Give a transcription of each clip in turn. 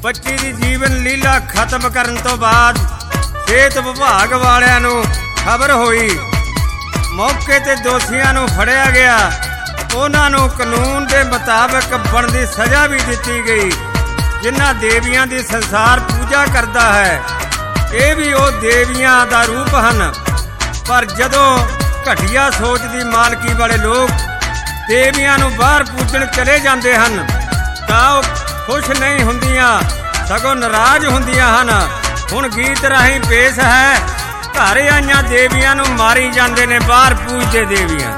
ਬੱਚੀ ਦੀ ਜੀਵਨ ਲੀਲਾ ਖਤਮ ਕਰਨ ਤੋਂ ਬਾਅਦ ਸਿਹਤ ਵਿਭਾਗ ਵਾਲਿਆਂ ਨੂੰ ਖਬਰ ਹੋਈ। ਮੌਕੇ ਤੇ ਦੋਸ਼ੀਆਂ ਨੂੰ ਫੜਿਆ ਗਿਆ। ਉਹਨਾਂ ਨੂੰ ਕਾਨੂੰਨ ਦੇ ਮੁਤਾਬਕ ਬਣਦੀ ਸਜ਼ਾ ਵੀ ਦਿੱਤੀ ਗਈ। ਜਿਨ੍ਹਾਂ ਦੇਵੀਆਂ ਦੀ ਸੰਸਾਰ ਪੂਜਾ ਕਰਦਾ ਹੈ, ਇਹ ਵੀ ਉਹ ਦੇਵੀਆਂ ਦਾ ਰੂਪ ਹਨ। ਪਰ ਜਦੋਂ ਘਟੀਆ ਸੋਚ ਦੀ ਮਾਲਕੀ ਵਾਲੇ ਲੋਕ ਦੇਵੀਆਂ ਨੂੰ ਬਾਹਰ ਪੂਜਣ ਚਲੇ ਜਾਂਦੇ ਹਨ ਤਾਂ ਉਹ ਖੁਸ਼ ਨਹੀਂ ਹੁੰਦੀਆਂ, ਸਗੋਂ ਨਾਰਾਜ਼ ਹੁੰਦੀਆਂ ਹਨ। ਹੁਣ ਗੀਤ ਰਾਹੀਂ ਪੇਸ਼ ਹੈ, ਘਰ ਆਈਆਂ ਦੇਵੀਆਂ ਨੂੰ ਮਾਰੀ ਜਾਂਦੇ ਨੇ ਬਾਹਰ ਪੂਜਦੇ ਦੇਵੀਆਂ।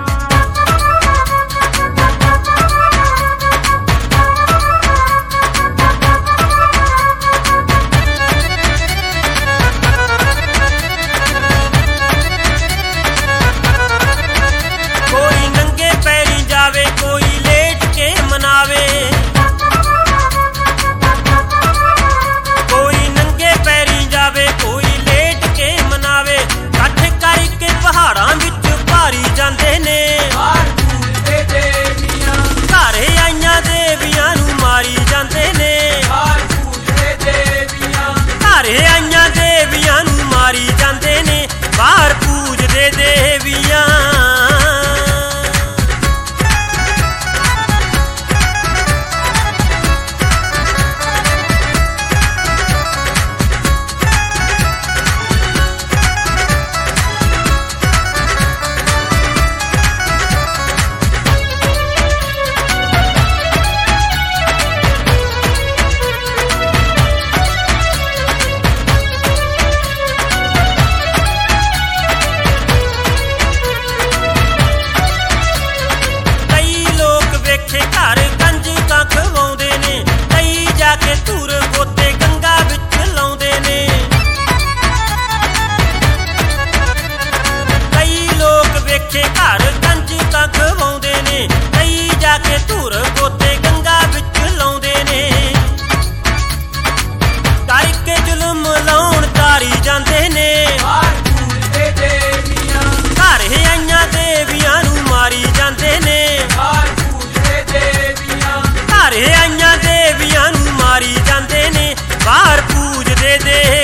ਪਹਾੜਾਂ ਵਿੱਚ ਭਾਰੀ ਜਾਂਦੇ ਨੇ, ਘਰ ਆਈਆਂ ਦੇਵੀਆਂ ਨੂੰ ਮਾਰੀ ਜਾਂਦੇ ਨੇ, ਘਰ ਆਈਆਂ ਦੇਵੀਆਂ ਨੂੰ ਮਾਰੀ ਜਾਂਦੇ ਨੇ, ਬਾਹਰ ਪੂਜਦੇ ਦੇਵੀਆਂ। ਬਾਹਰ ਪੂਜਦੇ ਦੇ